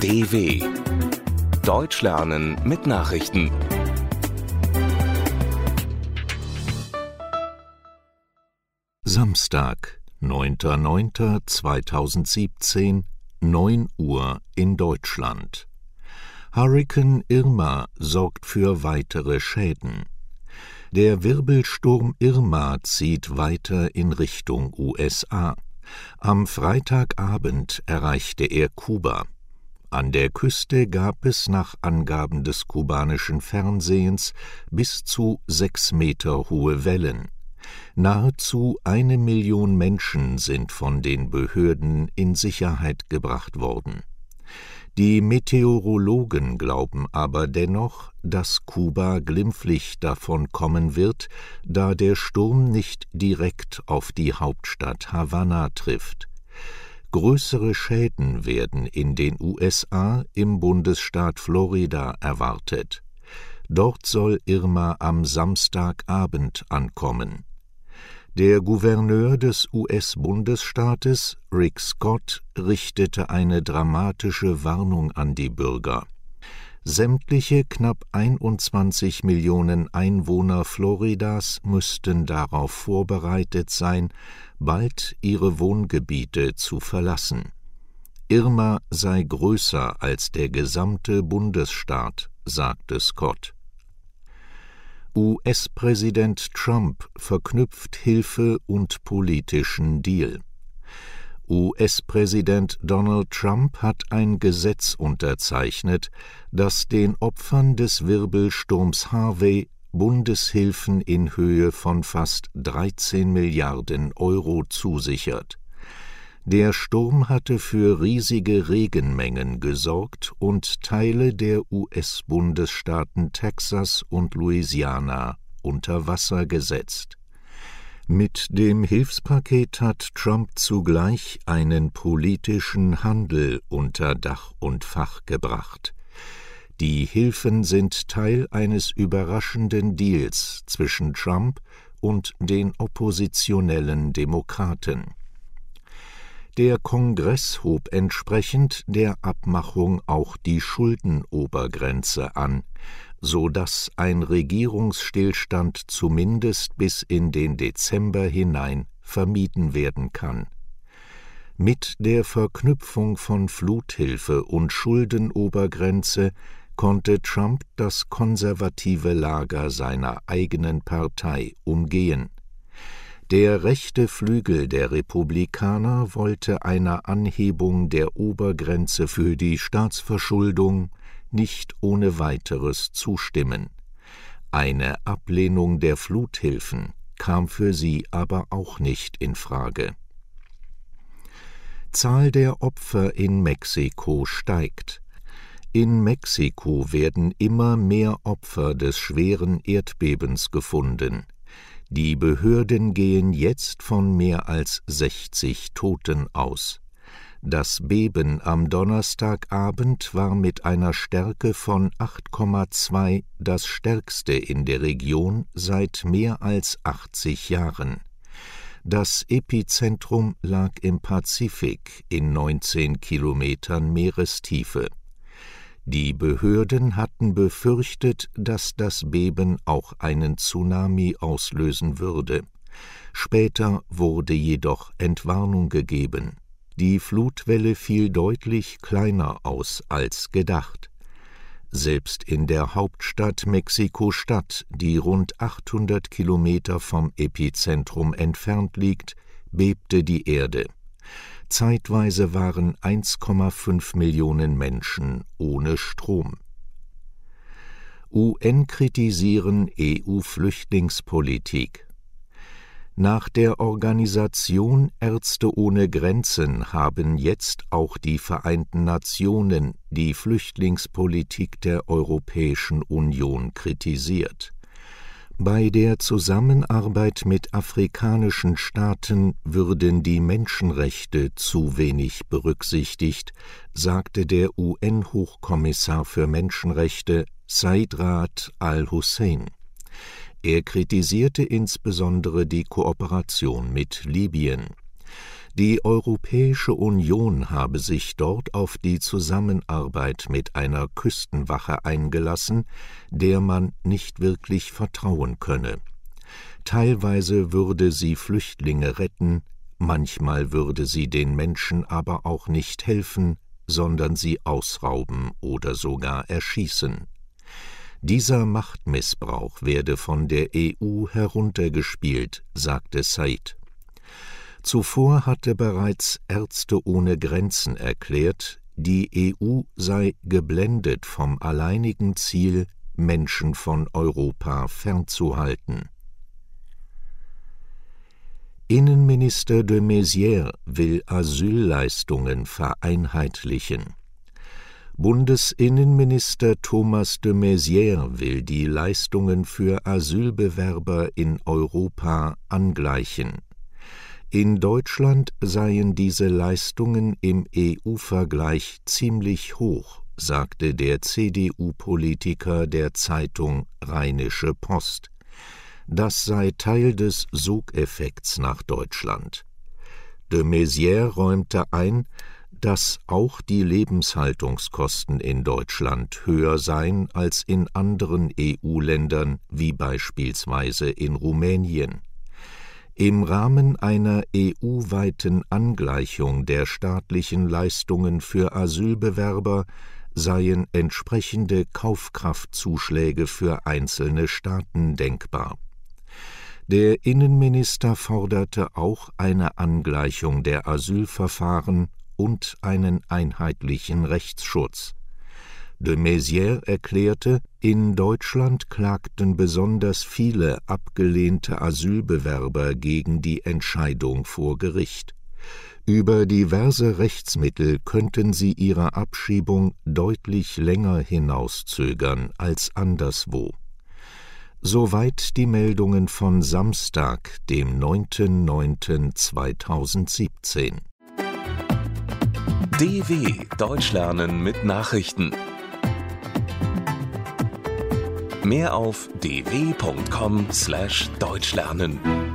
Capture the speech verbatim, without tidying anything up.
D W Deutsch lernen mit Nachrichten. Samstag, neunter neunter zweitausendsiebzehn, neun Uhr in Deutschland. Hurrikan Irma sorgt für weitere Schäden. Der Wirbelsturm Irma zieht weiter in Richtung U S A. Am Freitagabend erreichte er Kuba. An der Küste gab es nach Angaben des kubanischen Fernsehens bis zu sechs Meter hohe Wellen. Nahezu eine Million Menschen sind von den Behörden in Sicherheit gebracht worden. Die Meteorologen glauben aber dennoch, dass Kuba glimpflich davon kommen wird, da der Sturm nicht direkt auf die Hauptstadt Havanna trifft. Größere Schäden werden in den U S A im Bundesstaat Florida erwartet. Dort soll Irma am Samstagabend ankommen. Der Gouverneur des U S-Bundesstaates, Rick Scott, richtete eine dramatische Warnung an die Bürger. Sämtliche knapp einundzwanzig Millionen Einwohner Floridas müssten darauf vorbereitet sein, bald ihre Wohngebiete zu verlassen. Irma sei größer als der gesamte Bundesstaat, sagte Scott. U S-Präsident Trump verknüpft Hilfe und politischen Deal. U S-Präsident Donald Trump hat ein Gesetz unterzeichnet, das den Opfern des Wirbelsturms Harvey Bundeshilfen in Höhe von fast dreizehn Milliarden Euro zusichert. Der Sturm hatte für riesige Regenmengen gesorgt und Teile der U S-Bundesstaaten Texas und Louisiana unter Wasser gesetzt. Mit dem Hilfspaket hat Trump zugleich einen politischen Handel unter Dach und Fach gebracht. Die Hilfen sind Teil eines überraschenden Deals zwischen Trump und den oppositionellen Demokraten. Der Kongress hob entsprechend der Abmachung auch die Schuldenobergrenze an, so dass ein Regierungsstillstand zumindest bis in den Dezember hinein vermieden werden kann. Mit der Verknüpfung von Fluthilfe und Schuldenobergrenze konnte Trump das konservative Lager seiner eigenen Partei umgehen. Der rechte Flügel der Republikaner wollte einer Anhebung der Obergrenze für die Staatsverschuldung nicht ohne weiteres zustimmen. Eine Ablehnung der Fluthilfen kam für sie aber auch nicht in Frage. Zahl der Opfer in Mexiko steigt. In Mexiko werden immer mehr Opfer des schweren Erdbebens gefunden. Die Behörden gehen jetzt von mehr als sechzig Toten aus. Das Beben am Donnerstagabend war mit einer Stärke von acht Komma zwei das stärkste in der Region seit mehr als achtzig Jahren. Das Epizentrum lag im Pazifik in neunzehn Kilometern Meerestiefe. Die Behörden hatten befürchtet, dass das Beben auch einen Tsunami auslösen würde. Später wurde jedoch Entwarnung gegeben. Die Flutwelle fiel deutlich kleiner aus als gedacht. Selbst in der Hauptstadt Mexiko-Stadt, die rund achthundert Kilometer vom Epizentrum entfernt liegt, bebte die Erde. Zeitweise waren eins Komma fünf Millionen Menschen ohne Strom. U N kritisieren E U-Flüchtlingspolitik. Nach der Organisation Ärzte ohne Grenzen haben jetzt auch die Vereinten Nationen die Flüchtlingspolitik der Europäischen Union kritisiert. Bei der Zusammenarbeit mit afrikanischen Staaten würden die Menschenrechte zu wenig berücksichtigt, sagte der U N-Hochkommissar für Menschenrechte Zeid Ra'ad al-Hussein. Er kritisierte insbesondere die Kooperation mit Libyen. Die Europäische Union habe sich dort auf die Zusammenarbeit mit einer Küstenwache eingelassen, der man nicht wirklich vertrauen könne. Teilweise würde sie Flüchtlinge retten, manchmal würde sie den Menschen aber auch nicht helfen, sondern sie ausrauben oder sogar erschießen. Dieser Machtmissbrauch werde von der E U heruntergespielt, sagte Said. Zuvor hatte bereits Ärzte ohne Grenzen erklärt, die E U sei geblendet vom alleinigen Ziel, Menschen von Europa fernzuhalten. Innenminister de Maizière will Asylleistungen vereinheitlichen. Bundesinnenminister Thomas de Maizière will die Leistungen für Asylbewerber in Europa angleichen. In Deutschland seien diese Leistungen im E U-Vergleich ziemlich hoch, sagte der C D U-Politiker der Zeitung Rheinische Post. Das sei Teil des Sogeffekts nach Deutschland. De Maizière räumte ein, dass auch die Lebenshaltungskosten in Deutschland höher seien als in anderen E U-Ländern, wie beispielsweise in Rumänien. Im Rahmen einer E U-weiten Angleichung der staatlichen Leistungen für Asylbewerber seien entsprechende Kaufkraftzuschläge für einzelne Staaten denkbar. Der Innenminister forderte auch eine Angleichung der Asylverfahren und einen einheitlichen Rechtsschutz. De Maizière erklärte, in Deutschland klagten besonders viele abgelehnte Asylbewerber gegen die Entscheidung vor Gericht. Über diverse Rechtsmittel könnten sie ihre Abschiebung deutlich länger hinauszögern als anderswo. Soweit die Meldungen von Samstag, dem neunten neunten zweitausendsiebzehn. D W Deutsch lernen mit Nachrichten. Mehr auf d w punkt com slash deutsch lernen.